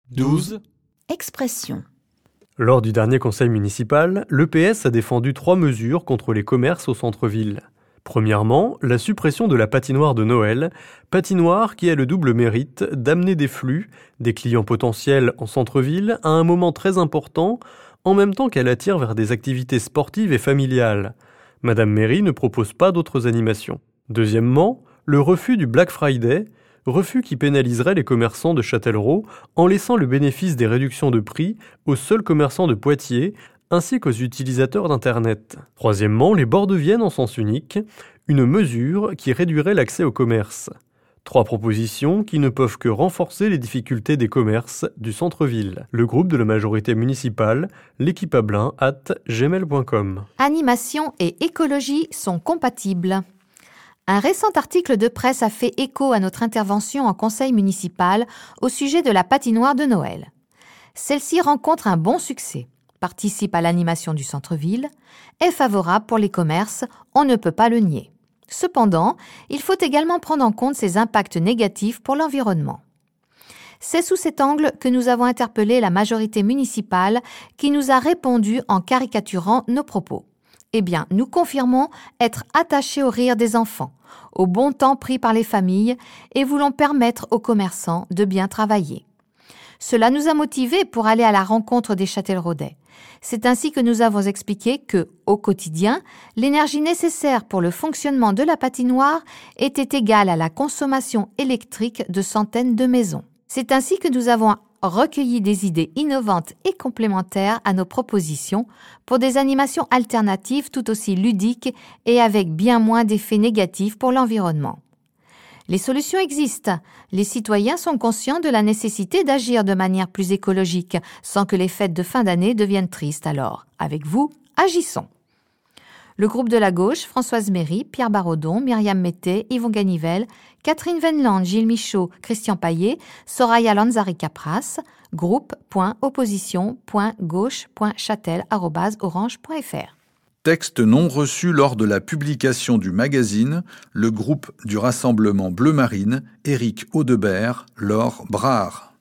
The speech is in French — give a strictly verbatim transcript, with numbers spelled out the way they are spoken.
douze. Expression. Lors du dernier conseil municipal, l'E P S a défendu trois mesures contre les commerces au centre-ville. Premièrement, la suppression de la patinoire de Noël, patinoire qui a le double mérite d'amener des flux, des clients potentiels en centre-ville à un moment très important, en même temps qu'elle attire vers des activités sportives et familiales. Madame Méry ne propose pas d'autres animations. Deuxièmement, le refus du Black Friday, refus qui pénaliserait les commerçants de Châtellerault en laissant le bénéfice des réductions de prix aux seuls commerçants de Poitiers, ainsi qu'aux utilisateurs d'Internet. Troisièmement, les bords de Vienne en sens unique, une mesure qui réduirait l'accès au commerce. Trois propositions qui ne peuvent que renforcer les difficultés des commerces du centre-ville. Le groupe de la majorité municipale, l'équipe Ablain, arobase gmail point com. Animation et écologie sont compatibles. Un récent article de presse a fait écho à notre intervention en conseil municipal au sujet de la patinoire de Noël. Celle-ci rencontre un bon succès, participe à l'animation du centre-ville, est favorable pour les commerces, on ne peut pas le nier. Cependant, il faut également prendre en compte ses impacts négatifs pour l'environnement. C'est sous cet angle que nous avons interpellé la majorité municipale qui nous a répondu en caricaturant nos propos. Eh bien, nous confirmons être attachés au rire des enfants, au bon temps pris par les familles et voulons permettre aux commerçants de bien travailler. Cela nous a motivés pour aller à la rencontre des Châtelleraudais. C'est ainsi que nous avons expliqué que, au quotidien, l'énergie nécessaire pour le fonctionnement de la patinoire était égale à la consommation électrique de centaines de maisons. C'est ainsi que nous avons recueilli des idées innovantes et complémentaires à nos propositions pour des animations alternatives tout aussi ludiques et avec bien moins d'effets négatifs pour l'environnement. Les solutions existent. Les citoyens sont conscients de la nécessité d'agir de manière plus écologique sans que les fêtes de fin d'année deviennent tristes. Alors, avec vous, agissons. Le groupe de la gauche, Françoise Méry, Pierre Barodon, Myriam Mété, Yvon Ganivel, Catherine Venland, Gilles Michaud, Christian Paillet, Soraya Lanzari-Capras, groupe point opposition point gauche point châtel arobase orange point f r. Texte non reçu lors de la publication du magazine, le groupe du Rassemblement Bleu Marine, Éric Audebert, Laure Brard.